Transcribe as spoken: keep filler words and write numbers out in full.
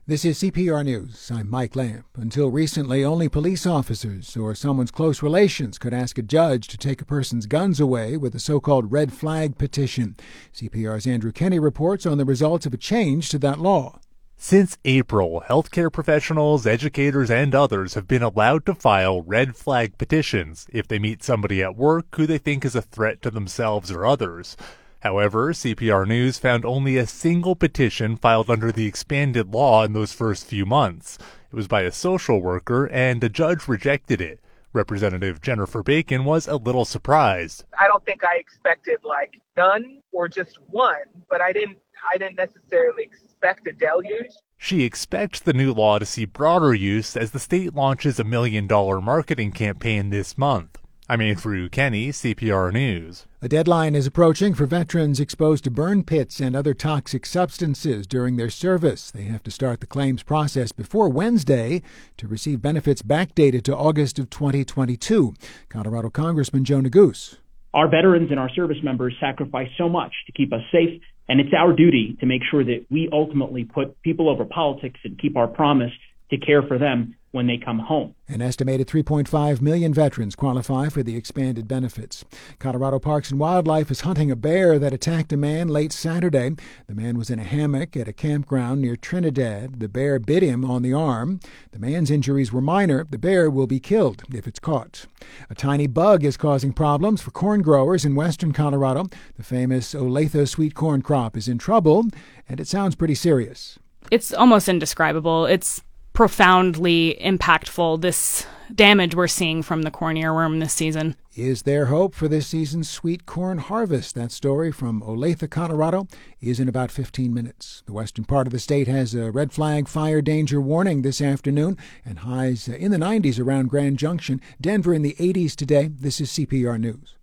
This is C P R News. I'm Mike Lamp. Until recently, only police officers or someone's close relations could ask a judge to take a person's guns away with a so-called red flag petition. C P R's Andrew Kenny reports on the results of a change to that law. Since April, healthcare professionals, educators, and others have been allowed to file red flag petitions if they meet somebody at work who they think is a threat to themselves or others. However, C P R News found only a single petition filed under the expanded law in those first few months. It was by a social worker, and a judge rejected it. Representative Jennifer Bacon was a little surprised. I don't think I expected like none or just one, but I didn't I didn't necessarily expect a deluge. She expects the new law to see broader use as the state launches a million dollar marketing campaign this month. I'm Andrew Kenny, C P R News. A deadline is approaching for veterans exposed to burn pits and other toxic substances during their service. They have to start the claims process before Wednesday to receive benefits backdated to August of twenty twenty-two. Colorado Congressman Joe Neguse. Our veterans and our service members sacrifice so much to keep us safe, and it's our duty to make sure that we ultimately put people over politics and keep our promise to care for them when they come home. An estimated three point five million veterans qualify for the expanded benefits. Colorado Parks and Wildlife is hunting a bear that attacked a man late Saturday. The man was in a hammock at a campground near Trinidad. The bear bit him on the arm. The man's injuries were minor. The bear will be killed if it's caught. A tiny bug is causing problems for corn growers in western Colorado. The famous Olathe sweet corn crop is in trouble, and it sounds pretty serious. It's almost indescribable. It's profoundly impactful, this damage we're seeing from the corn earworm this season. Is there hope for this season's sweet corn harvest? That story from Olathe, Colorado, is in about fifteen minutes. The western part of the state has a red flag fire danger warning this afternoon, and highs in the nineties around Grand Junction. Denver in the eighties today. This is C P R News.